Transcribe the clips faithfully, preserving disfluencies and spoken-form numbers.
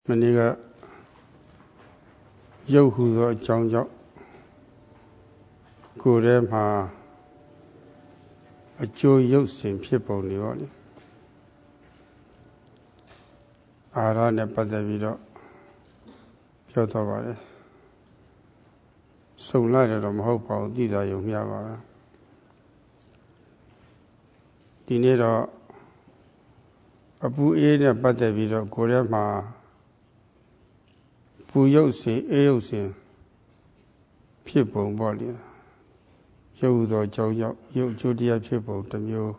မနေ့ကရုပ်ဟူသောအကြောင်းကြောင့်ကိုယ်ထဲမှာအကျိုးရုပ်စဉ်ဖြစ်ပုံတွေပေါ့လေအာဟာရနဲ့ပတ်သက်ပြီးတော့ပြောတော့ပါတယ်စုံလိုက်တော့မဟုတ်ပါဘူးသိတာယုံမျှပါပဲဒီနေ့တော့အပူအေးနဲ့ပတ်သက်ပြီးတော့ကိုယ်ထဲမှာပူရုပ်စဉ်အေးရုပ်စဉ်ဖြစ်ပုံပေါ့လေရုပ်သောကြောင့်ကြောင့်ရုပ်ကျိုးတရားဖြစ်ပုံတစ်မျိုး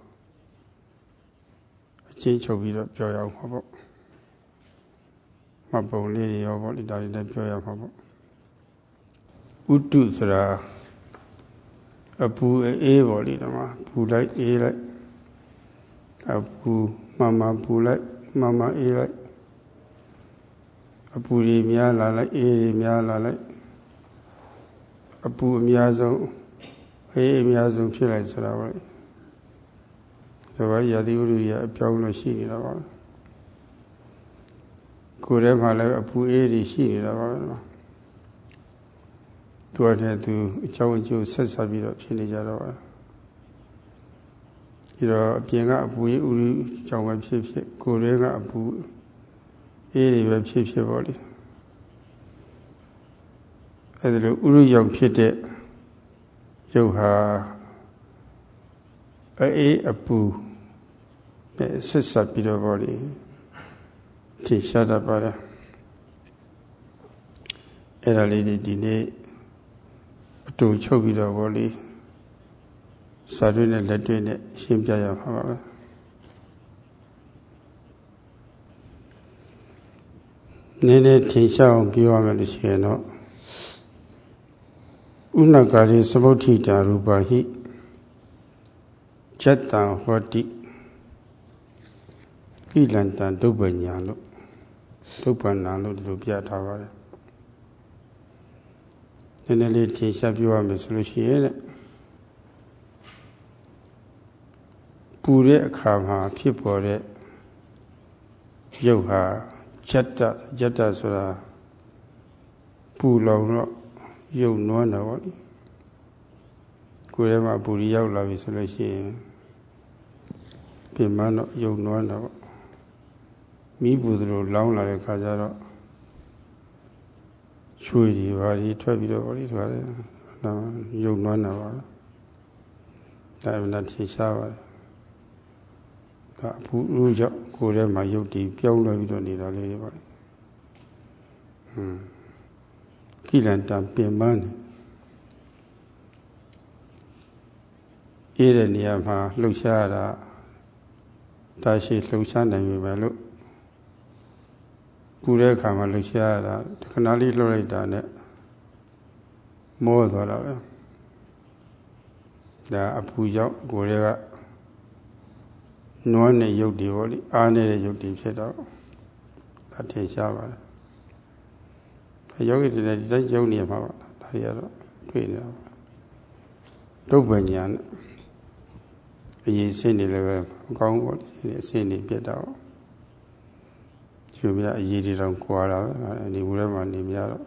အချင်းချုပ်ပြီးတော့ပြောရအောင်ပါပေါ့မပုံလေးတွေရောပေါ့လေဒါတွေလည်းပြောရမှာပေါ့ဥတုဆိုတာအပူအေးပေါ့လေဒီမှာပူလိုက်အေးလိုက်အပူမှန်မှန်ပူလိုက်မှန်မှန်အေးလိုက်အပူတွေများလာလိုက်အေးတွေများလာလိုက်အပူအများဆုံးအေးအများဆုံးဖြစ်လိုက်ဆိုတာပါဒါပါရာသီဥတုကြီးအပြောင်းလို့ရှိနေတာပါကိုယ်ထဲမှာလည်းအပူအေးတွေရှိနေတာပါသူကတည်းကသူအကြောင်းအကျိုးဆက်ဆက်ပြီးတော့ဖြစ်နေကြတော့ပါဒီတော့အပြင်ကအပူအေးဥတုကြောင့်ပဲဖြစ်ဖြစ်ကိုယ်ထဲကအပူအေးတွေပဲဖြစ်ဖြစ်ပေါ့လေအဲဒီလိုဥရုကြောင့်ဖြစ်တဲ့ရုပ်ဟာအေးအပူနဲ့ဆက်ဆက်ပြီးတော့ပေါ့လေထင်ရှားတတ်ပါတယ်အဲ့ဒါလေးဒီနေ့အတူချုပ်ပြီးတော့ပေါ့လေစာတွင်းနဲ့လက်တွင်းနဲ့ရှင်းပြရမှာပါပဲနည်းနည်းထင်ရှားအောင်ပြောရမယ်လို့ရှိရင်တော့ဥနဂါရိသမုဋ္ဌိတာရူပါဟိချက်တံဟောတိကိလန္တံဒုပ္ပညာလို့ဒုပ္ပနာလို့ဒီလိုပြထားပါတယ်နည်းနည်းလေးထင်ရှားပြောရမယ်ဆိုလို့ရှိရင်ပူတဲ့အခါမှာဖြစ်ပေါ်တဲ့ရုပ်ဟာချက်တချက်တဆိုတာပူလောင်တော့ရုပ်နွမ်းတာပေါ့လေကိုယ်ထဲမှာပူရီရောက်လာပြီဆိုလို့ရှိရင်ပြင်မတော့ရုပ်နွမ်းတာပေါ့မိပူသလိုလောင်းလာတဲ့ခါကျတော့ချွေတွေဘာတွေထွက်ပြီးတော့ပေါ့လေထွက်တယ်ရုပ်နွမ်းတာပါဒါမှလည်းထင်ရှားပါတယ်ဒါအပူဥကြောင့်ကိုယ်ထဲမှာရုပ်တည်ပြောင်းလဲပြီးတော့နေတာလေးတွေပေါ့လေဟွန်းကိလန္တံပင်မနဲ့အေးတဲ့နေရာမှာလှုပ်ရှားတာတာရှိလှုပ်ရှားနိုင်ပြီပဲလို့ပူတဲ့အခါမှာလှုပ်ရှားတာခဏလေးလှုပ်လိုက်တာနဲ့မောသွားတာပဲဒါအပူကြောင့်ကိုယ်တွေကနွမ်းတဲ့ရုပ်တွေပေါ့လေအားနေတဲ့ရုပ်တွေဖြစ်တော့ဒါထင်ရှားပါတယ်ယောဂီတွေဒီတိုင်းယုံနေမှာပါဒါတွေကတော့တွေ့နေတာပါဒုပ္ပညာနဲ့အရေးစိတ်နေလည်းပဲမကောင်းဘူးဒီအစိတ်နေပြတ်တော့ဒီလိုများအရေးတွေတော့ကွာတာပဲနေဘူးထဲမှာနေများတော့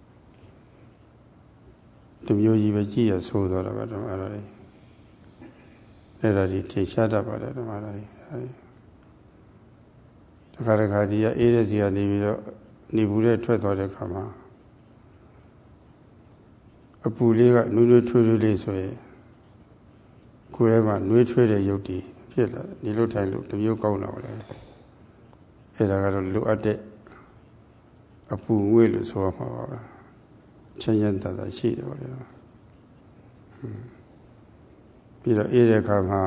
ဒီမျိုးကြီးပဲကြည့်ရဆိုးတော့တာပဲဓမ္မအဲ့ဒါတွေအဲ့ဒါတွေထင်ရှားတတ်ပါတယ်ဓမ္မအဲ့ဒါတွေတခါတခါဒီကအေးတဲ့စီကနေပြီးတော့နေဘူးတဲ့ထွက်သွားတဲ့ခါမှာအပူလေးကနွေးနွေးထွေးထွေးလေးဆိုရင်ကိုယ်ထဲမှာနွေးထွေးတဲ့ရုပ်တည်ဖြစ်လာတယ်နေလို့ထိုင်လို့တမျိုးကောင်းတာပါလေအဲ့ဒါကတော့လိုအပ်တဲ့အပူငွေ့လို့ဆိုရမှာပါပဲချမ်းချမ်းသာသာရှိတယ်ပါလေပြီးတော့အေးတဲ့ခါမှာ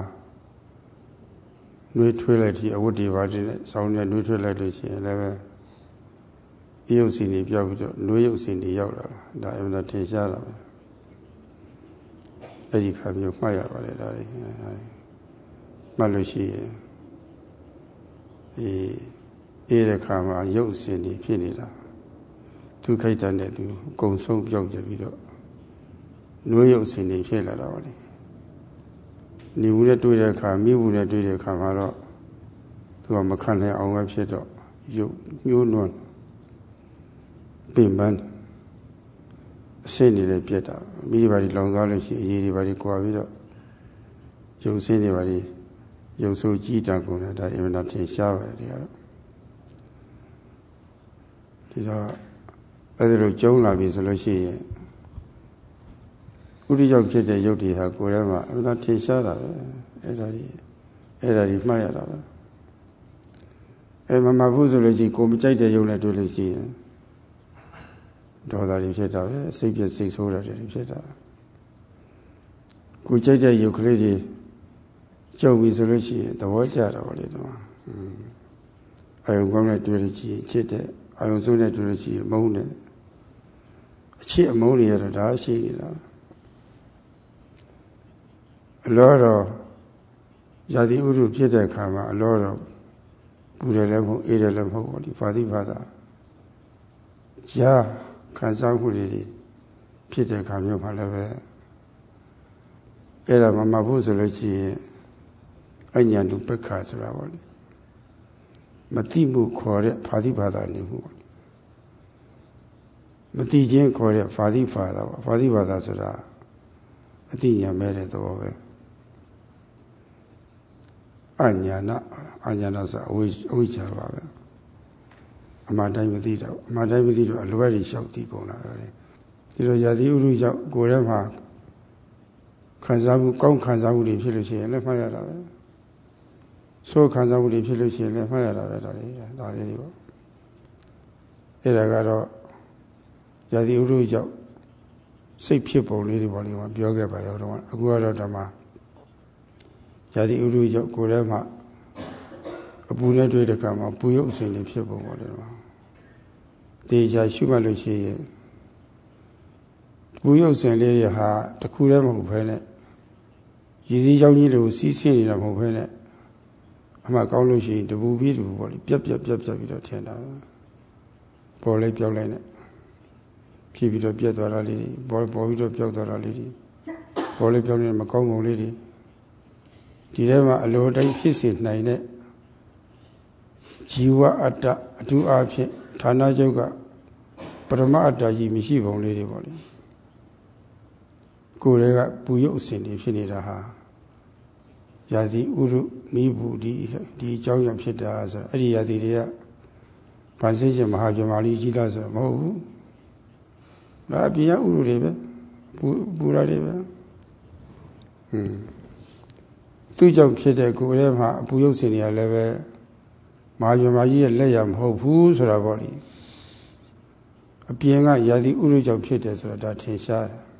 နွေးထွေးလိုက်ဒီအဝတ်တွေပါတဲ့စောင်းနဲ့နွေးထွေးလိုက်လို့ရှိရင်လည်းပဲအေးရုပ်စီနေပြောက်ပြီးတော့နွေးရုပ်စီနေရောက်လာတာဒါအမှန်ထင်ရှားတာပဲအဲ့ဒီခါမျိုးမှတ်ရပါတယ်ဒါတွေမှတ်လို့ရှိရင်ဒီအေးတဲ့ခါမှာရုပ်စီနေဖြစ်နေတာသူခိုက်တတ်တဲ့သူကုံဆုံးပြောက်ကြပြီးတော့နွေးရုပ်စီနေဖြစ်လာတာပါလေနေဘူးနဲ့တွေ့တဲ့အခါမိဘူးနဲ့တွေ့တဲ့အခါမှာတော့သူကမခံနိုင်အောင်ပဲဖြစ်တော့ရုပ်ညှိုးနွမ်းပင်ပန်းအစင်းနေလည်းပြက်တာမိဒီပါဒီလောင်သွားလို့ရှိရင်အရေးဒီပါဒီကွာပြီးတော့ရုပ်စင်းတွေပါဒီရုပ်ဆိုးကြီးတန်ကုန်တယ်ဒါအင်မတန်ထင်ရှားပါတယ်ဒီကတော့ဒီတော့အဲ့ဒါလိုကျုံလာပြီဆိုလို့ရှိရင်ဥဒိရောက်ဖြစ်တဲ့ရုပ်တွေဟာကိုယ်ထဲမှာအမှန်ထင်ရှားတာပဲအဲ့ဒါကြီးအဲ့ဒါကြီးမှတ်ရတာပဲအဲ့မမဘူးဆိုလို့ရှိရင်ကိုမကြိုက်တဲ့ရုပ်နဲ့တွေ့လို့ရှိရင်ဒေါသတွေဖြစ်တာပဲစိတ်ပြည့်စိတ်ဆိုးတာတွေဖြစ်တာကိုကြိုက်တဲ့ရုပ်ကလေးတွေကြုံပြီဆိုလို့ရှိရင်သဘောကျတာပေါ့လေဒီမှာအာယုံကောင်းတဲ့တွေ့လို့ရှိရင်ချစ်တဲ့အာယုံဆိုးတဲ့တွေ့လို့ရှိရင်မုန်းတယ်အချစ်အမုန်းတွေရတော့ဒါရှိနေတာအလောတော်ယာတိဥရုဖြစ်တဲ့အခါမှာအလောတော်ပူတယ်လည်းမဟုတ်အေးတယ်လည်းမဟုတ်ဘူးဒီဖာတိဖာသာကြာခံစားမှုတွေဖြစ်တဲ့အခါမျိုးမှာလည်းပဲအဲ့ဒါမမဖို့ဆိုလို့ရှိရင်အညာတုပက္ခဆိုတာပေါ့လေမတိမှုခေါ်တဲ့ဖာတိဖာသာနေမှုပေါ့လေမတိချင်းခေါ်တဲ့ဖာတိဖာသာပေါ့ဖာတိဖာသာဆိုတာအတိညာမဲ့တဲ့သဘောပဲအညာနာအညာနာဆိုအဝိအဝိဇ္ဇာပါပဲအမှန်တိုင်းမသိတော့အမှန်တိုင်းမသိတော့အလွဲတွေလျှောက်သိကုန်တာလေဒီလိုယာတိဥရုရောက်ကိုယ်ထဲမှာခံစားမှုကောင်းခံစားမှုတွေဖြစ်လို့ရှိရင်လည်းမှတ်ရတာပဲဆိုးခံစားမှုတွေဖြစ်လို့ရှိရင်လည်းမှတ်ရတာပဲဒါလေးဒါလေးတွေပေါ့အဲ့ဒါကတော့ယာတိဥရုရောက်စိတ်ဖြစ်ပုံလေးတွေပေါ့လေမှာပြောခဲ့ပါတယ်တော့အခုကတော့ဓမ္မယာတိဥရုရောက်ကိုယ်ထဲမှာအပူနဲ့တွေ့တဲ့ကံမှာပူရုပ်အစဉ်တွေဖြစ်ပုံပေါ့လေမှာတေချာရှုမှတ်လို့ရှိရင်ပူရုပ်စဉ်လေးတွေဟာတခုတည်းမဟုတ်ဘဲနဲ့ရည်စည်းကြောင်းကြီးလို့စီးဆင်းနေတာမဟုတ်ဘဲနဲ့အမှကောင်းလို့ရှိရင်တပူပြီးတပူပေါ့လေပြက်ပြက်ပြက်ပြက်ပြီးတော့ထင်တာပေါ်လေးပြောက်လိုက်နဲ့ဖြစ်ပြီးတော့ပြက်သွားတာလေးပေါ်ပေါ်ပြီးတော့ပြောက်သွားတာလေးပေါ်လေးပြောက်နေမကောင်းပုံလေးတွေဒီထဲမှာအလိုတိုင်းဖြစ်စေနိုင်တဲ့ဇီဝအတ္တအထူးအားဖြင့်ဌာနချုပ်ကပရမအတ္တကြီးမရှိပုံလေးတွေပေါ့လေကိုယ်တွေကပူရုပ်အစဉ်တွေဖြစ်နေတာဟာယာတိဥရုမိဘူးဒီဒီအကြောင်းကြောင့်ဖြစ်တာဆိုတော့အဲ့ဒီယာတိတွေကဗာစိတ်ရှင်မဟာပြမာလိကြီးလားဆိုတော့မဟုတ်ဘူးဒါအပြင်းဥရုတွေပဲပူပူရတွေပဲဟွန်းသူ့ကြောင့်ဖြစ်တဲ့ကိုယ်ထဲမှာအပူရုပ်စဉ်တွေကလည်းပဲမဟာပြမာကြီးရဲ့လက်ရမဟုတ်ဘူးဆိုတာပေါ့လေအပြင်ကယာတိဥရုကြောင့်ဖြစ်တယ်ဆိုတော့ဒါထင်ရှားတယ်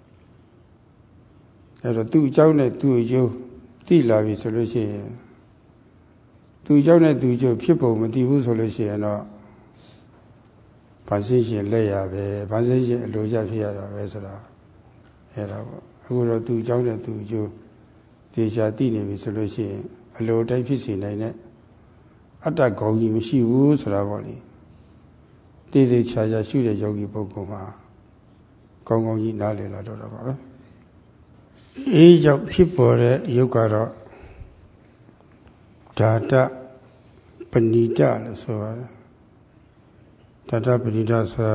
အဲ့တော့သူ့အကြောင်းနဲ့သူ့အကျိုးသိလာပြီဆိုလို့ရှိရင်သူ့အကြောင်းနဲ့သူ့အကျိုးဖြစ်ပုံမသိဘူးဆိုလို့ရှိရင်တော့ဗာစိရှင်လက်ရပဲဗာစိရှင်အလိုကျဖြစ်ရတာပဲဆိုတာအဲ့ဒါပေါ့အခုတော့သူ့အကြောင်းနဲ့သူ့အကျိုးသေချာသိနေပြီဆိုလို့ရှိရင်အလိုတိုင်းဖြစ်စေနိုင်တဲ့အတ္တကောင်ကြီးမရှိဘူးဆိုတာပေါ့လေတည်တည်ချာချာရှုတဲ့ယောဂီပုဂ္ဂိုလ်မှာကောင်းကောင်းကြီးနားလည်လာတော့တာပါပဲအေးကြောင့်ဖြစ်ပေါ်တဲ့ယုတ်ကတော့ဓာတပဏိတလို့ဆိုပါတယ်ဓာတပဏိတဆိုတာ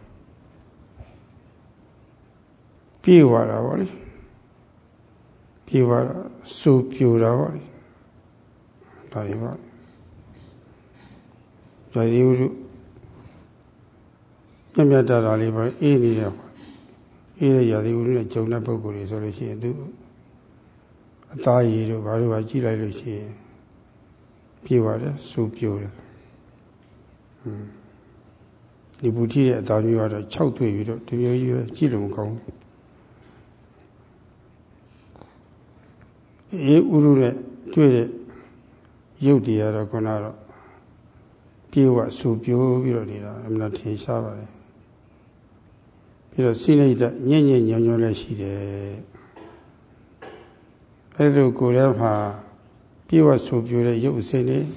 ပြေဝတာပေါ့လေပြေဝတာစူပြူတာပေါ့လေဒါတွေပေါ့ဒါဒီဥရုမြတ်မြတ်တာလေးပဲအေးနေတယ်အေးရရာဒီဥရုနဲ့ဂျုံတဲ့ပုဂ္ဂိုလ်တွေဆိုလို့ရှိရင်သူအသားရည်တို့ဘာလို့ပါကြည့်လိုက်လို့ရှိရင်ပြေပါတယ်စူပြိုတယ်ဟွန်းဒီဘူတိရဲ့အသားမျိုးကတော့၆တွေ့ပြီးတော့ဒီမျိုးကြီးပဲကြည့်လို့မကောင်းဘူးအေးဥရုနဲ့တွေ့တဲ့ရုပ်တရားတော့ခုနကတော့ပြေဝစူပြိုပြီးတော့နေတာအမှန်ထင်ရှားပါတယ်ပြီးတော့စိလိုက်တဲ့ညဉ့်ညဉ့်ညွန်ညွန်လည်းရှိတယ်အဲ့လိုကိုယ်ထဲမှာပြေဝစူပြိုတဲ့ရုပ်အစဉ်တွေ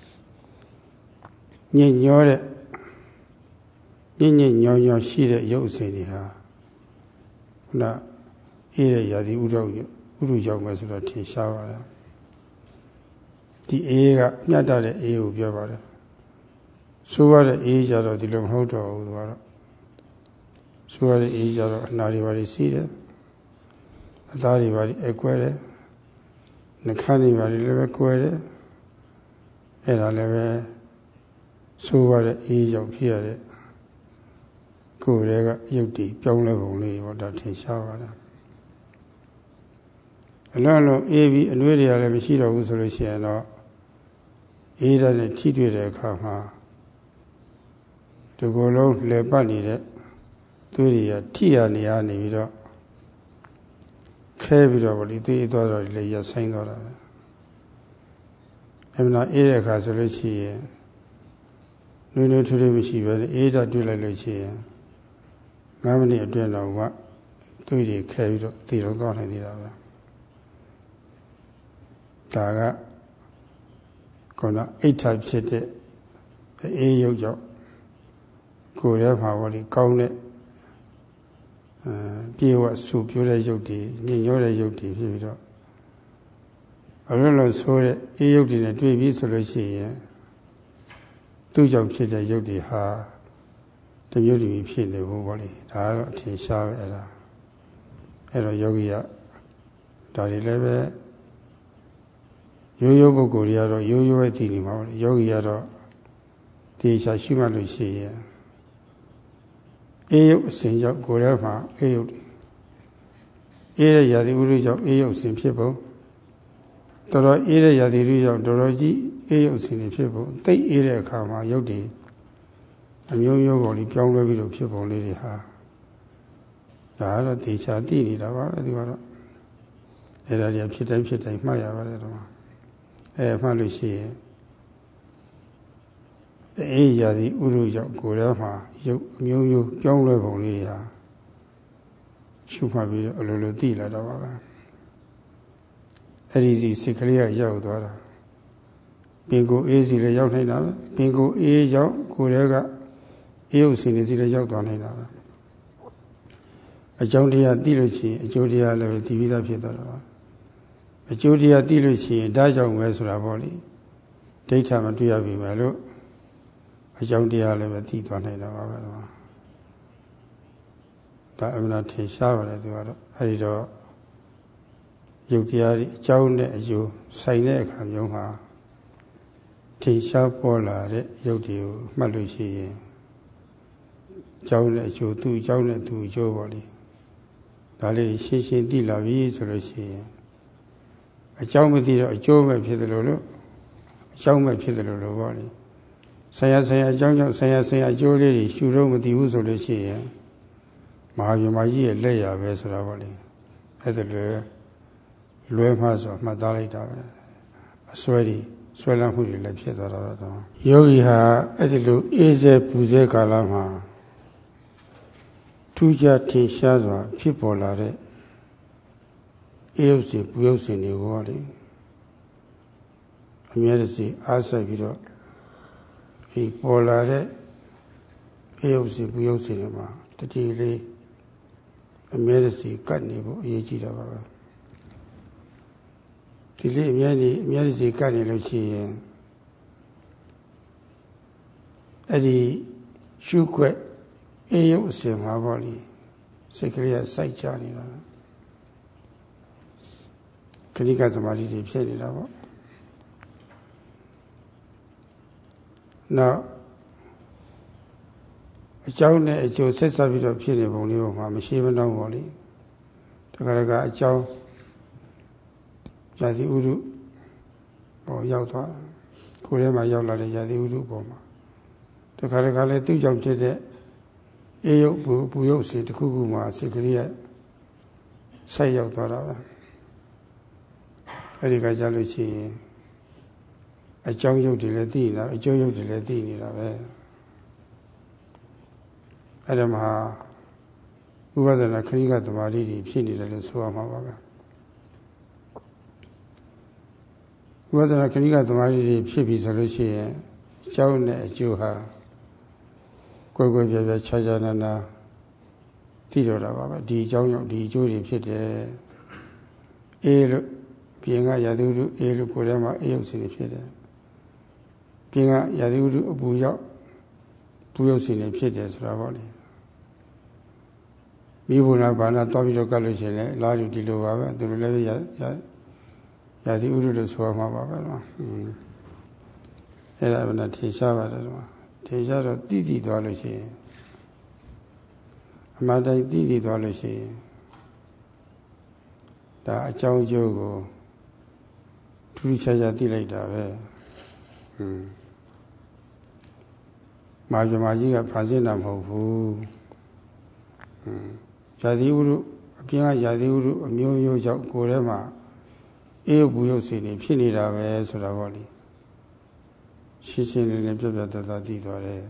ညဉ့်ညောတဲ့ညဉ့်ညဉ့်ညောညောရှိတဲ့ရုပ်အစဉ်တွေဟာခုနအေးတဲ့ရာသီဥတုဥရုရောက်မယ်ဆိုတော့ထင်ရှားပါတယ်ဒီအေးကမြတ်တဲ့အေးကိုပြောပါတယ်ဆိုရတဲ့အေးကြတော့ဒီလိုမဟုတ်တော့ဘူးသူကတော့ဆိုရတဲ့အေးကြတော့အနာတွေပါစီးတယ်အသားတွေပါအကွဲတယ်နှခမ်းတွေပါလည်းပဲကွဲတယ်အဲ့ဒါလည်းပဲဆိုရတဲ့အေးကြောင့်ဖြစ်ရတဲ့ကိုယ်တွေကရုပ်တည်ပြောင်းလဲပုံလေးတွေတော့ထင်ရှားပါတယ်အလုံးလုံးအေးပြီးအနှွေးတွေကလည်းမရှိတော့ဘူးဆိုလို့ရှိရင်တော့အေးတဲ့နဲ့ထိတွေ့တဲ့အခါမှာဒီကိုယ်လုံးလဲပတ်နေတဲ့သွေးတွေကထိရနေရနေပြီးတော့ခဲပြီးတော့ဗောလေသေးသွားတော့လေရဆိုင်သွားတာပဲအမှန်အေးတဲ့အခါဆိုလို့ရှိရင်နွေးနွေးထွေးထွေးမရှိပဲအေးတာတွေ့လိုက်လို့ရှိရင်ငါးမိနစ်အတွင်းတော့ကသွေးတွေခဲပြီးတော့တည်တော့သွားနိုင်သေးတာပဲဒါကကောအိဋ္ဌဖြစ်တဲ့အေးရုပ်ကြောင့်ကိုယ်ထဲမှာဗောလေကောင်းတဲ့အဲပြေဝဆူပြိုးတဲ့ရုပ်တွေညင်ညောတဲ့ရုပ်တွေဖြစ်ပြီးတော့အလုံးလုံးဆိုးတဲ့အေးရုပ်တွေနဲ့တွေ့ပြီးဆိုလို့ရှိရင်သူ့ကြောင့်ဖြစ်တဲ့ရုပ်တွေဟာတမျိုးတည်းဖြစ်နေဘူးဗောလေဒါကတော့အထင်ရှားပဲအဲ့ဒါအဲ့တော့ယောဂီကဒါတွေလည်းပဲရိုးရိုးပုဂ္ဂိုလ်တွေကတော့ရိုးရိုးပဲသိနေမှာဗောလေယောဂီကတော့တေချာရှိမှလို့ရှိရင်အေးရုပ်အစဉ်ကြောင့်ကိုယ်ထဲမှာအေးရုပ်တွေအေးတဲ့ရာသီဥတုကြောင့်အေးရုပ်အစဉ်ဖြစ်ပုံတော်တော်အေးတဲ့ရာသီဥတုကြောင့်တော်တော်ကြီးအေးရုပ်အစဉ်တွေဖြစ်ပုံသိပ်အေးတဲ့အခါမှာရုပ်တွေအမျိုးမျိုးပေါ်ပြီးပြောင်းလဲပြီးတော့ဖြစ်ပုံလေးတွေဟာဒါကတော့တေချာသိနေတာပါပဲဒီကတော့အဲ့ဒါကြီးဖြစ်တိုင်းဖြစ်တိုင်းမှတ်ရပါတယ်တော့အဲမှတ်လို့ရှိရင်အေးရာသီဥတုကြောင့်ကိုယ်ထဲမှာရုပ်အမျိုးမျိုးပြောင်းလဲပုံလေးတွေဟာရှုမှတ်ပြီးတော့အလိုလိုသိလာတော့ပါပဲအဲ့ဒီစီစိတ်ကလေးကရောက်သွားတာပင်ကိုအေးစီလည်းရောက်နေတာပဲပင်ကိုအေးရောက်ကိုယ်ထဲကအေးဥစဉ်နေစီလည်းရောက်သွားနေတာပဲအကြောင်းတရားသိလို့ရှိရင်အကျိုးတရားလည်းသိပြီးသားဖြစ်သွားတာပါအကျိုးတရားသိလို့ရှိရင်ဒါကြောင့်ပဲဆိုတာပေါ့လေဒိဋ္ဌာမတွေ့ရပြီမယ်လို့အကြောင်းတရားလည်းပဲသိသွားနိုင်တာပါပဲတော့ဒါအမှန်ထင်ရှားပါတယ်သူကတော့အဲဒီတော့ယုတ်တရားတွေအကြောင်းနဲ့အကျိုးဆိုင်တဲ့အခါမျိုးမှာထင်ရှားပေါ်လာတဲ့ယုတ်တွေကိုမှတ်လို့ရှိရင်အကြောင်းနဲ့အကျိုးသူ့အကြောင်းနဲ့သူ့အကျိုးပေါ့လေဒါလေးရှင်းရှင်းသိလာပြီဆိုလို့ရှိရင်အကြောင်းမသိတော့အကျိုးပဲဖြစ်တယ်လို့လို့အကြောင်းပဲဖြစ်တယ်လို့လို့ပေါ့လေဆရာဆရာအကြောင်းကြောင့်ဆရာဆရာအကျိုးလေးတွေရှုတော့မသိဘူးဆိုလို့ရှိရင်မဟာဗြဟ္မာကြီးရဲ့လက်ရပဲဆိုတာပေါ့လေအဲ့ဒါလွယ်လွယ်မှဆိုမှတ်သားလိုက်တာပဲအစွဲတွေဆွဲလန်းမှုတွေလည်းဖြစ်သွားတာတော့ယောဂီဟာအဲ့ဒီလိုအေးစေပူစေကာလမှာထူးခြားထင်ရှားစွာဖြစ်ပေါ်လာတဲ့အေးရုပ်စီပူရုပ်စီတွေကိုလေအမြဲတစေအားစိုက်ပြီးတော့ဒီပေါ်လာတဲ့အေးရုပ်စီပူရုပ်စီတွေမှာတတိလေးအမြဲတစေကတ်နေဖို့အရေးကြီးတာပါပဲဒီလေးအမြဲတည်းအမြဲတစေကတ်နေလို့ရှိရင်အဲ့ဒီရှုခွက်အေးရုပ်အစဉ်မှာပေါ့လေစိတ်ကလေးကစိုက်ချနေတာခဏကသမာဓိတွေဖြစ်နေတာပေါ့နောက်အကြောင်းနဲ့အကျိုးဆက်ဆက်ပြီးတော့ဖြစ်နေပုံလေးပေါ်မှာမရှိမနှောင်းပါလေတခါတခါအကြောင်းဇာတိဥရုပေါ်ရောက်သွားကိုယ်ထဲမှာရောက်လာတဲ့ဇာတိဥရုပေါ်မှာတခါတခါလည်းသူ့ကြောင့်ဖြစ်တဲ့အေးရုပ်ပူပူရုပ်စီတစ်ခုခုမှာစိတ်ကလေးကဆက်ရောက်သွားတာပဲအဲ့ဒီကကြလို့ရှိရင်အကြောင်းရုပ်တွေလည်းသိနေတာအကျိုးရုပ်တွေလည်းသိနေတာပဲအဲ့ဒါမှာဥပဒနာခဏိကသမာဓိတွေဖြစ်နေတယ်လို့ဆိုရမှာပါပဲဥပဒနာခဏိကသမာဓိတွေဖြစ်ပြီဆိုလို့ရှိရင်အကြောင်းနဲ့အကျိုးဟာကိုယ်ကိုယ်ပြပြခြားခြားနာနာသိတော့တာပါပဲဒီအကြောင်းကြောင့်ဒီအကျိုးတွေဖြစ်တယ်အေးလို့ပြင်ကရာသီဥတုအေးလို့ကိုယ်ထဲမှာအေးရုပ်စီတွေဖြစ်တယ်ပြင်ကရာသီဥတုအပူရောက်ဘူးရုပ်ရှင်တွေဖြစ်တယ်ဆိုတာပေါ့လေမိဘနာဘာနာတောပြီးတော့ကတ်လို့ရှိရင်လည်းလာတူဒီလိုပါပဲသူတို့လည်းရရရာသီဥတုတို့ဆိုမှာပါပဲနော်အဲ့ဒါကထင်ရှားပါတယ်ကွာထင်ရှားတော့တိတိသွားလို့ရှိရင်အမှန်တိုင်းတိတိသွားလို့ရှိရင်ဒါအကြောင်းအကျိုးကိုထူးထူးခြားခြားသိလိုက်တာပဲဟွန်းမာပြမကြီးကဖန်ဆင်းတာမဟုတ်ဘူးဟွန်းရာသီဥတုအပြင်ကရာသီဥတုအမျိုးမျိုးကြောင့်ကိုယ်ထဲမှာအေးဘူးရုပ်စိတ်နေဖြစ်နေတာပဲဆိုတာပေါ့လေရှင်းရှင်းလင်းလင်းပြပြတတ်တတ်သိသွားတယ်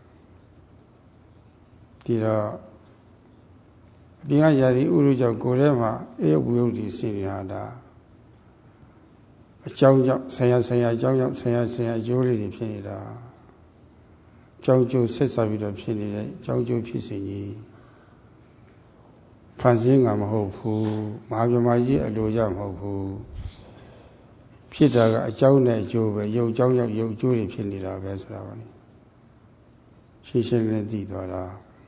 ဒီတော့အပြင်ကရာသီဥတုကြောင့်ကိုယ်ထဲမှာအေးဘူးရုပ်တွေစိတ်နေတာဒါအကြောင်းကြောင့်ဆရာဆရာအကြောင်းကြောင့်ဆရာဆရာအကျိုးလေးတွေဖြစ်နေတာကြောင်းကျိုးဆက်ဆက်ပြီးတော့ဖြစ်နေတယ်ကြောင်းကျိုးဖြစ်စဉ်ကြီးဖန်ဆင်းကမဟုတ်ဘူးမဟာဗြဟ္မာကြီးအလိုကြမဟုတ်ဘူးဖြစ်တာကအကြောင်းနဲ့အကျိုးပဲရုပ်အကြောင်းကြောင့်ရုပ်အကျိုးတွေဖြစ်နေတာပဲဆိုတာပါလေရှင်းရှင်းလင်းလင်းသိသွားတာ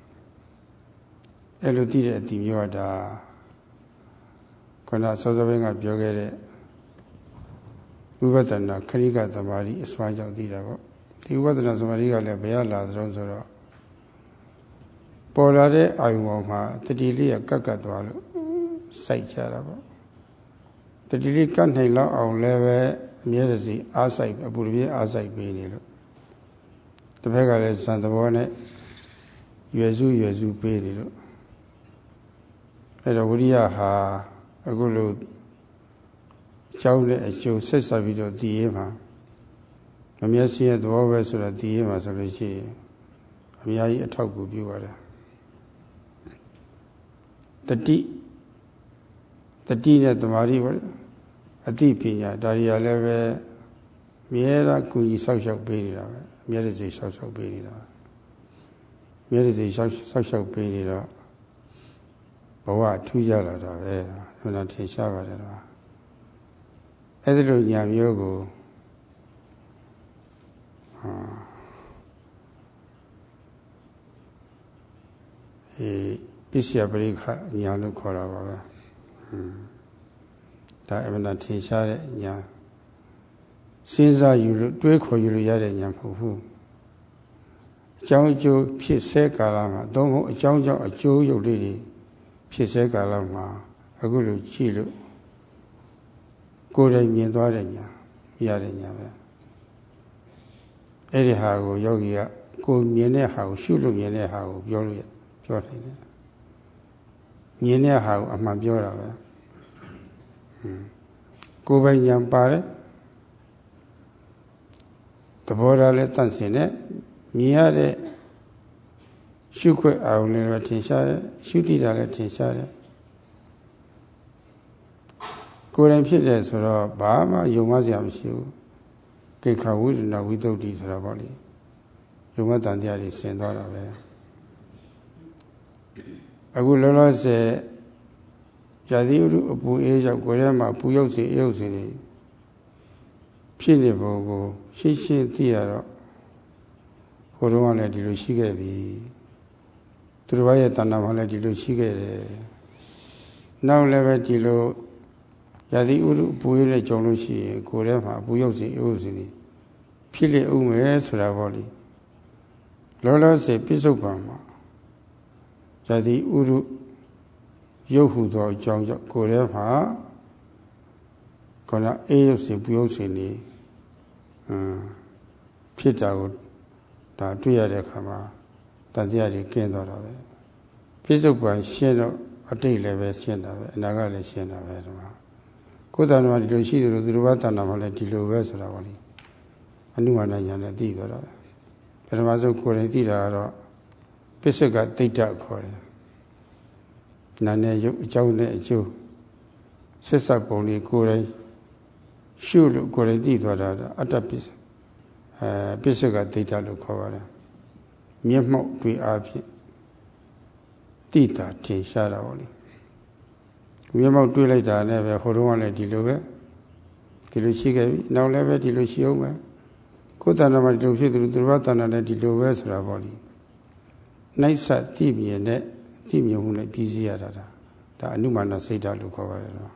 အဲ့လိုသိတဲ့အတိမျိုးကဒါခန္ဓာစောစောပိုင်းကပြောခဲ့တဲ့ဝိပဿနာခရိကသမာဓိအစွမ်းကြောင့်သိတာပေါ့ဒီဝိပဿနာသမာဓိကလည်းဘယ်ရလာသလဲဆိုတော့ပေါ်လာတဲ့အာယုံပေါ်မှာတတိလေးကကတ်ကတ်သွားလို့စိုက်ကြတာပေါ့တတိလေးကတ်နိုင်လောက်အောင်လည်းပဲအမြဲတစေအားစိုက်အပူတပြင်းအားစိုက်ပေးနေလို့တစ်ဖက်ကလည်းဇန်သဘောနဲ့ရွယ်စုရွယ်စုပေးနေလို့အဲ့တော့ဝိရိယဟာအခုလို့အကြောင်းနဲ့အကျိုးဆက်ဆက်ပြီးတော့သိရမှာမမျက်စိရဲ့သဘောပဲဆိုတော့သိရမှာဆိုလို့ရှိရင်အများကြီးအထောက်အကူပြုပါတယ်တတိတတိနဲ့သမာဓိပေါ့အသိပညာဒါရီရလည်းပဲမြဲတာကူကြီးဆောက်ရှောက်ပေးနေတာပဲမြဲတဲ့စိတ်ဆောက်ရှောက်ပေးနေတာမြဲတဲ့စိတ်ဆောက်ဆောက်ရှောက်ပေးနေတော့ဘဝထူးကြလာတာပဲအဲ့ဒါထင်ရှားပါတယ်တော့အဲ့ဒီလိုညာမျိုးကိုဟာအေးပစ္စယပရိက္ခညာလို့ခေါ်တာပါပဲဒါအမှန်တန်ထင်ရှားတဲ့ညာစဉ်းစားယူလို့တွေးခေါ်ယူလို့ရတဲ့ညာမဟုတ်ဘူးအကြောင်းအကျိုးဖြစ်စေကာလမှာသုံးဖို့အကြောင်းကြောင့်အကျိုးရုပ်လေးတွေဖြစ်စေကာလမှာအခုလိုကြည့်လို့ကိုယ်တိုင်မြင်သွားတဲ့ညာရတဲ့ညာပဲအဲ့ဒီဟာကိုယောဂီကကိုယ်မြင်တဲ့ဟာကိုရှုလို့မြင်တဲ့ဟာကိုပြောလို့ပြောနိုင်တယ်မြင်တဲ့ဟာကိုအမှန်ပြောတာပဲကိုယ်ပိုင်ဉာဏ်ပါတယ်သဘောထားလည်းတန့်စင်တဲ့မြင်ရတဲ့ရှုခွင့်အောင်လည်းထင်ရှားတယ်ရှုတိတာလည်းထင်ရှားတယ်ကိုယ်တိုင်ဖြစ်တယ်ဆိုတော့ဘာမှယုံမစရာမရှိဘူးကိခဝိဒနာဝိသုဒ္ဓိဆိုတာပေါ့လေယုံမတန်တရားတွေဆင်သွားတာပဲအခုလောလောဆယ်ဇာတိဥရုအပူအေးရောက်ကိုယ်ထဲမှာပူရုပ်စီအေးရုပ်စီတွေဖြစ်နေပုံကိုရှင်းရှင်းသိရတော့ဟိုတုန်းကလည်းဒီလိုရှိခဲ့ပြီသူတို့ရဲ့တဏ္ဍာမှာလည်းဒီလိုရှိခဲ့တယ်နောက်လည်းပဲဒီလိုရာသီဥတုပူရတဲ့ကြုံလို့ရှိရင်ကိုယ်ထဲမှာပူရုပ်စီအေးရုပ်စီတွေဖြစ်လေဦးမယ်ဆိုတာပေါ့လေလောလောဆယ်ပြစ္ဆုတ်ပံမှာဇာတိဥရုရုပ်ဟုသောအကြောင်းကြောင့်ကိုယ်ထဲမှာခေါင်းအေးရုပ်စီပူရုပ်စီနေအင်းဖြစ်တာကိုဒါတွေ့ရတဲ့အခါမှာတန်တရားတွေကင်းသွားတာပဲပြစ္ဆုတ်ပံရှင်းတော့အတိတ်လည်းပဲရှင်းတာပဲအနာကလည်းရှင်းတာပဲဒီမှာကိုယ်တဏ္ဍာမှာဒီလိုရှိတယ်လို့သူတော်ဘာတဏ္ဍာမှာလည်းဒီလိုပဲဆိုတာပါလေအနုမာနညာနဲ့သိသွားတာပဲပထမဆုံးကိုယ်တိုင်သိတာကတော့ပစ္စကတိဋ္ဌခေါ်တယ်နာနဲ့ရုပ်အကြောင်းနဲ့အကျိုးဆက်ဆက်ပုံလေးကိုယ်တိုင်ရှုလို့ကိုယ်တိုင်သိသွားတာအတ္တပစ္စအဲပစ္စကတိဋ္ဌလို့ခေါ်ပါတယ်မျက်မှောက်တွေ့အားဖြင့်တိတာထင်ရှားတာပေါ့လေမျက်မှောက်တွေ့လိုက်တာနဲ့ပဲဟိုတုန်းကလည်းဒီလိုပဲဒီလိုရှိခဲ့ပြီနောက်လည်းပဲဒီလိုရှိအောင်ပဲကိုယ်တဏ္ဍာမှာဒီလိုဖြစ်သူသူတော်ဘာတဏ္ဍာလည်းဒီလိုပဲဆိုတာပေါ့လေနိုင်စတိမြင်နဲ့တိမြင်မှုနဲ့ပြီးစီးရတာဒါအနုမာနစိတ်ဓာတ်လို့ခေါ်ပါတယ်နော်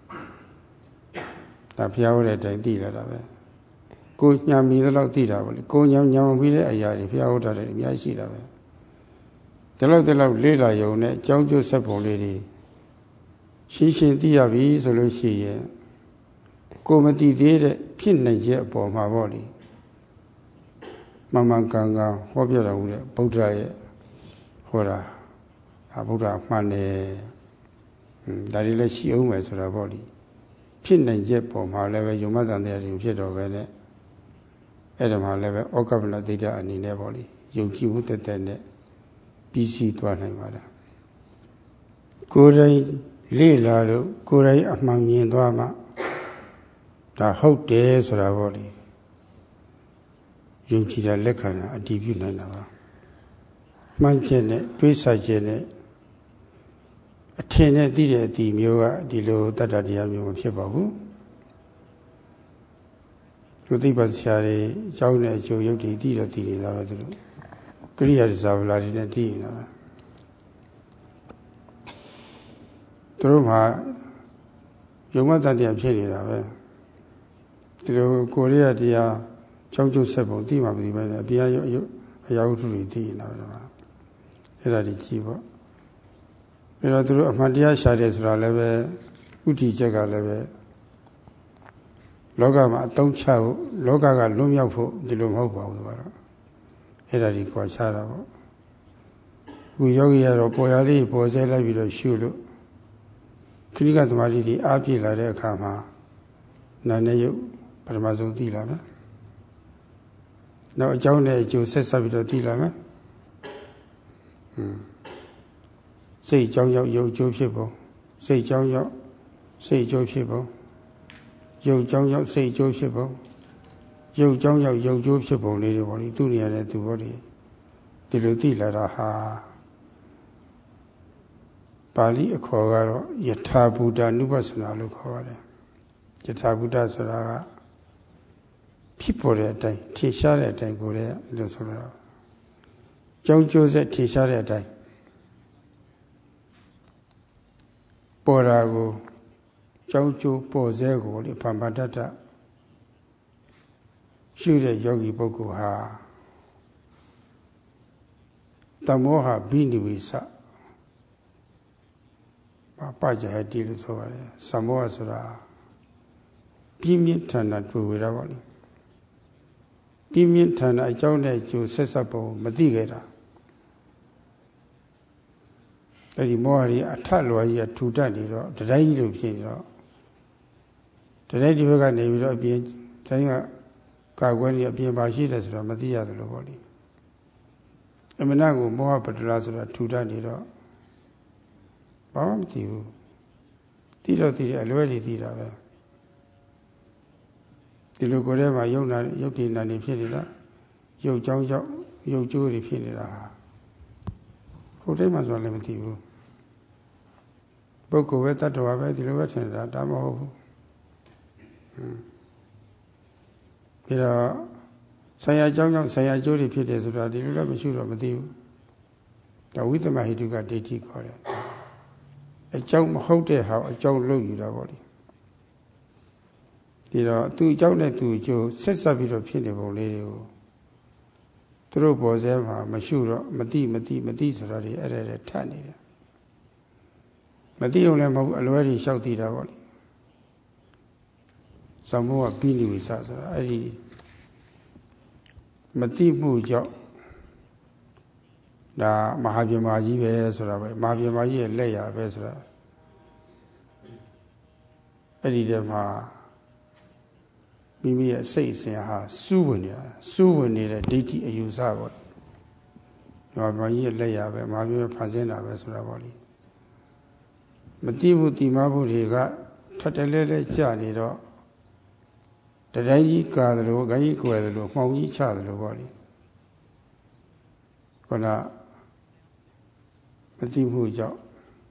ဒါဘုရားဟောတဲ့အတိုင်းသိလာတာပဲကိုညာမီသလောက်သိတာပေါ့လေကိုညာညာမပြီးတဲ့အရာတွေဘုရားဟောတာတွေအများကြီးရှိတာပဲဒီလောက်ဒီလောက်လေးလာယုံနဲ့အကြောင်းကျိုးဆက်ပုံလေးတွေရှင်းရှင်းသိရပြီဆိုလို့ရှိရင်ကိုမသိသေးတဲ့ဖြစ်နိုင်ရဲ့အပေါ်မှာပေါ့လေမမှန်ကန်ကန်ဟောပြတော်မူတဲ့ဗုဒ္ဓရဲ့ဟောတာအဗုဒ္ဓမှန်တယ်ဒါတွေလည်းရှိအောင်မယ်ဆိုတာပေါ့လေဖြစ်နိုင်ရဲ့ပေါ်မှာလည်းပဲယုံမတန်တဲ့တွေဖြစ်တော်ပဲနဲ့အဲ့ဒါမှလည်းပဲဩကပ္ပလသိတ္တအနေနဲ့ပေါ့လေယုံကြည်မှုတသက်နဲ့ပြီးစီးသွားနိုင်ပါလားကိုယ်တိုင်လေ့လာလို့ကိုယ်တိုင်အမှန်မြင်သွားမှဒါဟုတ်တယ်ဆိုတာပေါ့လေယုံကြည်တဲ့လက်ခံတာအတည်ပြုနိုင်တာပါမှန်ခြင်းနဲ့တွေးဆခြင်းနဲ့အထင်နဲ့သိတဲ့အတီမျိုးကဒီလိုတတ္တတရားမျိုးမဖြစ်ပါဘူးလူသိပ္ပံဆရာတွေအကြောင်းနဲ့အကျိုးယုတ်တည်သိတော့သိနေတာပဲသူတို့ကရိယာဇာဝလာတွေနဲ့သိနေတာပဲသူတို့မှာယုံမတတရားဖြစ်နေတာပဲဒီလိုကိုရိယာတရားကြောင်းကျိုးဆက်ပုံသိမှမသိပဲနဲ့အပြားရုပ်အရာဝတ္ထုတွေသိနေတာပဲအဲ့ဒါကြီးကြည့်ပေါ့အဲ့တော့သူတို့အမှန်တရားရှာတယ်ဆိုတာလည်းပဲဥတီချက်ကလည်းပဲလောကမှာအတုံးချဖို့လောကကလွတ်မြောက်ဖို့ဒီလိုမဟုတ်ပါဘူးကတော့အဲ့ဒါကြီးကြွားချတာပေါ့အခုယောဂီရတော့ပေါ်ရလေးပေါ်ဆဲလိုက်ပြီးတော့ရှုလို့ခရိကသမာဓိတွေအားပြည့်လာတဲ့အခါမှာနာနဲ့ယုတ်ပထမဆုံးသိလာမယ်နောက်အကြောင်းနဲ့အကျိုးဆက်ဆက်ပြီးတော့သိလာမယ်ဟွန်းစိတ်အကြောင်းရောက်ယုတ်အကျိုးဖြစ်ပုံစိတ်အကြောင်းရောက်စိတ်အကျိုးဖြစ်ပုံယုတ်အကြောင်းရောက်စိတ်အကျိုးဖြစ်ပုံယုတ်အကြောင်းရောက်ယုတ်အကျိုးဖြစ်ပုံလေးတွေပေါ့လေသူ့နေရာနဲ့သူပေါ့လေဒီလိုသိလာတာဟာပါဠိအခေါ်ကတော့ယထာဘူတ ानु ပသနာလို့ခေါ်ပါတယ်ယထာဘူတဆိုတာကဖြစ်ပေါ်တဲ့အတိုင်းထင်ရှားတဲ့အတိုင်းကိုလည်းလို့ဆိုတော့ကြောင်းကျိုးဆက်ထင်ရှားတဲ့အတိုင်းပေါ်တာကိုကြောင်းကျိုးပေါ်စေကိုလေဗမ္မာတ္တရှုတဲ့ယောဂီပုဂ္ဂိုလ်ဟာတမောဟဘိနိဝေစပကြဟတိလို့ဆိုပါတယ်သမောဟဆိုတာပြင်းပြင်းထန်ထန်တွေ့ဝေတာပါလေပြင်းပြင်းထန်ထန်အကြောင်းနဲ့ကျိုးဆက်ဆက်ပုံမသိခဲ့တာအဲ့ဒီမောဟကြီးအထလွယ်ကြီးထူတတ်နေတော့တတိုင်းကြီးလို့ဖြစ်နေတော့တတိုင်းဒီဘက်ကနေပြီးတော့အပြင်တိုင်းကကာကွယ်နေအပြင်ပါရှိတယ်ဆိုတော့မသိရသလိုပေါ့လေအမနာကိုမောဟပတ္တလာဆိုတာထူတတ်နေတော့ဘာမှမသိဘူးသိတော့သိတယ်အလွဲတွေသိတာပဲဒီလိုကိုယ်ထဲမှာယုံနာယုတ်တည်နာနေဖြစ်နေတာယုတ်ကြောင်းကြောင့်ယုတ်ကျိုးတွေဖြစ်နေတာကိုယ်ထဲမှာဆိုလည်းမသိဘူးပုဂ္ဂိုလ်ပဲတ attva ပဲဒီလိုပဲထင်တာဒါမဟုတ်ဘူးပြီးတော့ဆရာကြောင်းကြောင့်ဆရာကျိုးတွေဖြစ်တယ်ဆိုတာဒီလိုလည်းမရှိတော့မသိဘူးဒါဝိသမဟိတုကဒိဋ္ဌိခေါ်တယ်အကြောင်းမဟုတ်တဲ့ဟာအကြောင်းလုပ်ယူတာပေါ့လေဒီတော့သူအကြောင်းနဲ့သူအကျိုးဆက်ဆက်ပြီးတော့ဖြစ်နေပုံလေးတွေကိုသူတို့ပေါ်စဲမှာမရှိတော့မတိမတိမတိဆိုတာတွေအဲ့ဒါတွေထပ်နေတယ်မတိအောင်လည်းမဟုတ်အလွဲတွေလျှောက်တည်တာပေါ့လေသမောဟပိနိဝေစဆိုတာအဲ့ဒီမတိမှုကြောင့်ဒါမဟာပြမကြီးပဲဆိုတာပဲမဟာပြမကြီးရဲ့လက်ရပဲဆိုတာအဲ့ဒီတည်းမှာမိမိရဲ့စိတ်အစဉ်ဟာစူးဝင်နေတာစူးဝင်နေတဲ့ဒိဋ္ဌိအယူဆပေါ့လေမဟာပြမကြီးရဲ့လက်ရပဲမဟာပြမဖန်ဆင်းတာပဲဆိုတာပေါ့လေမတိမှုတိမမှုတွေကထပ်တလဲလဲကြာနေတော့တတိုင်းကြီးကာတယ်လို့ခိုင်းကြီးကွယ်တယ်လို့မှောင်ကြီးချတယ်လို့ပေါ့လေခုနမတိမှုကြောင့်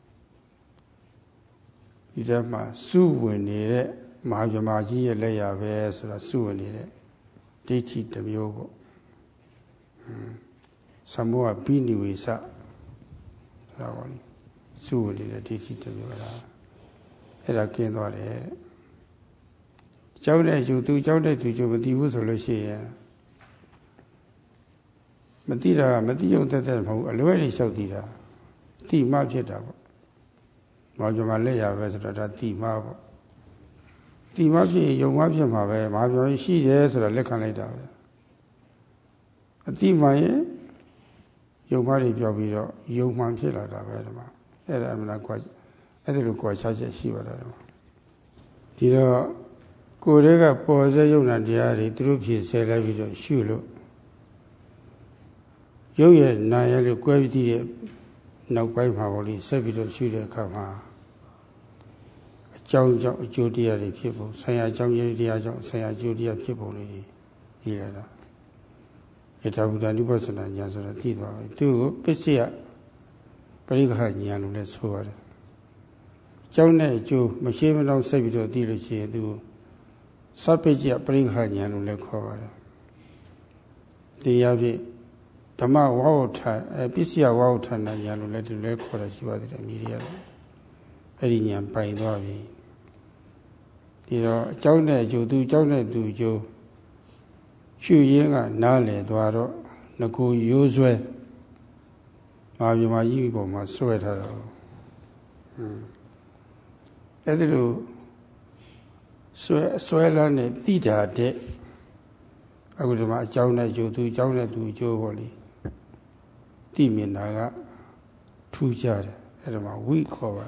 ဒီထဲမှာစုဝင်နေတဲ့မဟာဗြဟ္မာကြီးရဲ့လက်ရပဲဆိုတာစုဝင်နေတဲ့ဒိဋ္ဌိတစ်မျိုးပေါ့ Samoa Bini Visa Ravali Suli the Titi to you era came on it. Jones, you do Jones to you with the Usually. Matira, Matio, that who already shouted. Tea market up. Majamalaya visited at tea marble. Tea market, your market, my my she is a lecon later. A tea my your marry your young man feel at a I'm not quite, I don't quite such a she was. Tira Corega pose a young and diary, troops his sailor with a shoe. Yo, yeah, Naya, gravity, no by my body, Savito shooter come. A John Judia people, say a John Judia, say a Judia people, here. It I would a person and Yazara Tiba. Two, Pessia, Perica, Yan, let's hold. John Jew, Machine on Savito Diluci, do Sapegia, Perica, Yan, let cover. The Yavi. Tama water, a Pissia water, and Yellow let the record as you are the media. Erinian by Novi. You know, Jones, you do Jones, do you? Chu Yinga, Nale, Duaro, Naku, Usue. Mavi, my evil, my sweater. Edilu Swellan, Tita, de. I would my Jones, you do Jones, do Joe Wally. Timinaga, two jar, and my weak over.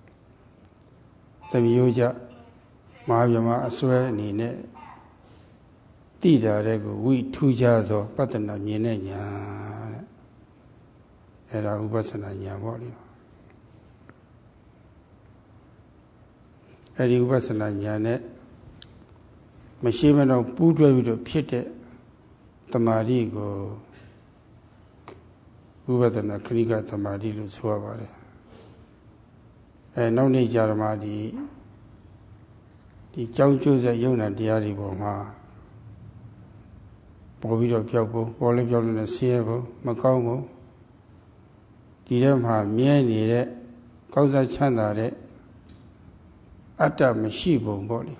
The Muja, Mavima, swear, Nine, Tida, Rego, we two jars of Patana, Yenania, and I was an Yamoli. And he was an Yanet. Machine of Budra with a pit, the Marigo. Who was an Akriga Tamadi Lusuavare. And no need Jaramadi. The Chauchus at Yona Diari Boma. Bovido Piapo, Bolivian and Sievo, Macaumo. Diremha, Mieni, Causa Chandare, Atta Mashibo body.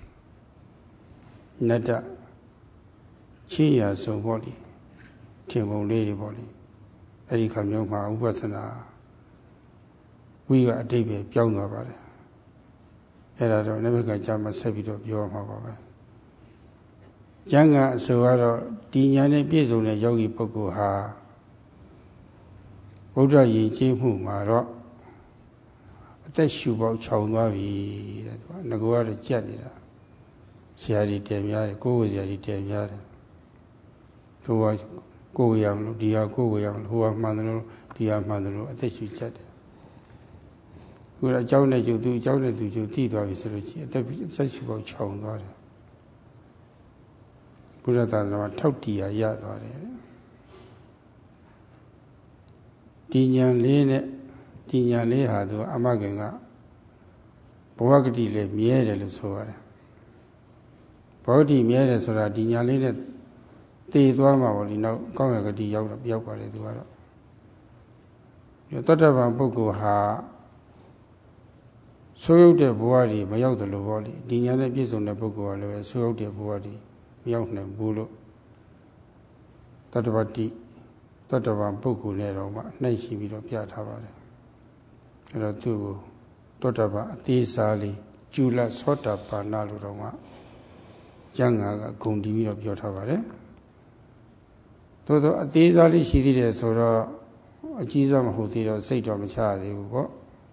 Netta Chia so body. Timbo lady body. Eddie Camilma, Upasana. We got a day young about it. And I don't never got Jama Sabito of your mother. Younger, so I don't Diane Pizo and Yogi Poco Ha. Oda Yi Jimu Maro. That shoe about Chaunavi, Naguara Janida. She had it ten yard, go with the ten yard. To watch. Go young, dear, go young, who are Mandalo, dear Mandalo, at the chat. Who are Jones, you do Jones to you, Tito, such about Chow. Puratan, Tautia, Yad. Dinian Lene, Dinian Leha, do Amaganga. Boagdi le Miere, so. Body Miere, so that Dinian Lene. They do my now, come a good young of Yoga. You thought of a book ha so the body, my young body, Diana piece on the book or so the body, young and bull. Thought about the thought of a book nero, nice bit of Piatava. And a two thought about this sally, Jula Sota Panaluroma, younger Gundi of Yotavare. Todo these are the she did so a Gisam who did a say to a child.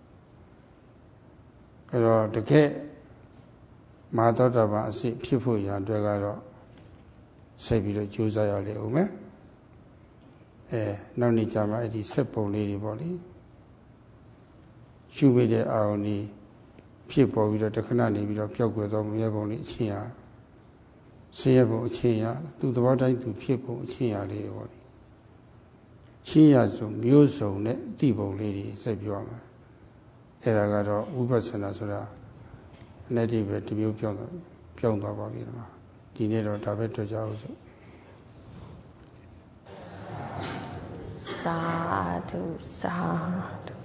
Pero the cat, my daughter was a people and Dragaro, say the Jews are the woman. Eh, no need to my simple lady body. She made it only people with the canary with a pure with them, only here. Seable Chia, to the water to people Chia lady body. Chia so muso net debo lady, said Yama. Eragado, Ubasana Sura, native to be Pion Babina, Dinero Tabetra Jauso. Sadhu, sadhu.